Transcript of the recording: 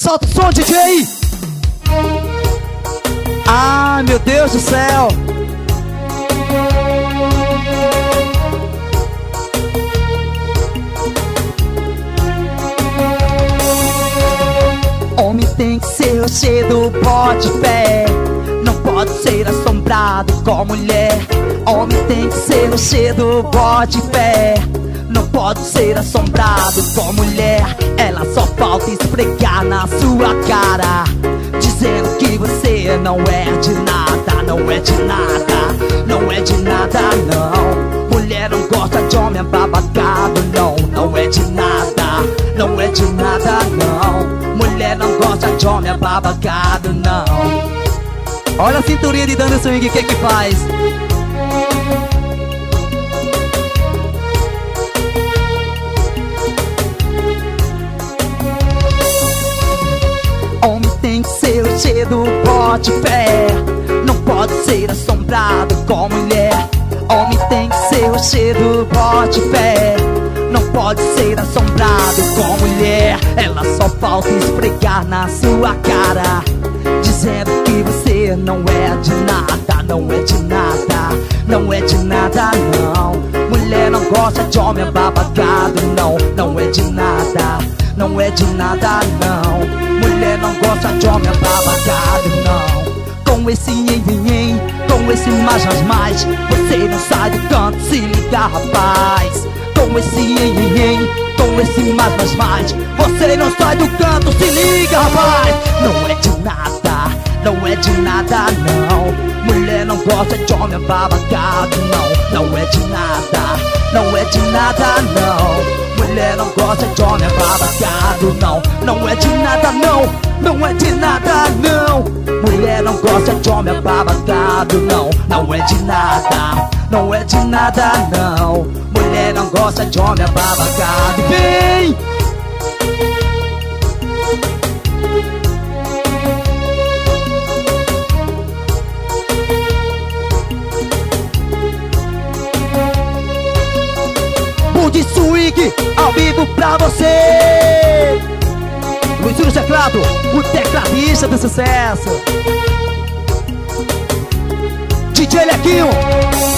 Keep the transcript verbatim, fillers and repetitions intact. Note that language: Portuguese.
Solta o som, D J. Ai, meu Deus do céu. Homem tem que ser o cheio do bote pé, não pode ser assombrado com mulher. Homem tem que ser o cheio do bote pé, não pode ser assombrado com mulher. Ela só falta esfregar na sua cara, dizendo que você não é de nada, não é de nada, não é de nada não. Mulher não gosta de homem ababacado, não, não é de nada, não é de nada não. Mulher não gosta de homem ababacado, não. Olha a cinturinha de dando swing, o que que faz? Homem tem que ser o cheio do bote pé, não pode ser assombrado com mulher. Homem tem que ser o cheio do bote pé, não pode ser assombrado com mulher. Ela só falta esfregar na sua cara, dizendo que você não é de nada, não é de nada, não é de nada não. Mulher não gosta de homem ababacado, não, não é de nada, não é de nada não. Mulher não gosta de homem ababacado, não. Com esse nhen-nhen, com esse mais mais mais, você não sai do canto, se liga rapaz. Com esse nhen-nhen, com esse mais mais mais, você não sai do canto, se liga rapaz. Não é de nada, não é de nada não. Mulher não gosta de homem ababacado, não, não é de nada, não é de nada não. Mulher não gosta de homem ababacado, não, não é de nada não, não é de nada não. Mulher não gosta de homem ababacado, não, não é de nada, não é de nada não. Mulher não gosta de homem ababacado. Vem! De swing ao vivo pra você. Luizinho Teclado, o tecladista do sucesso. D J Lequinho.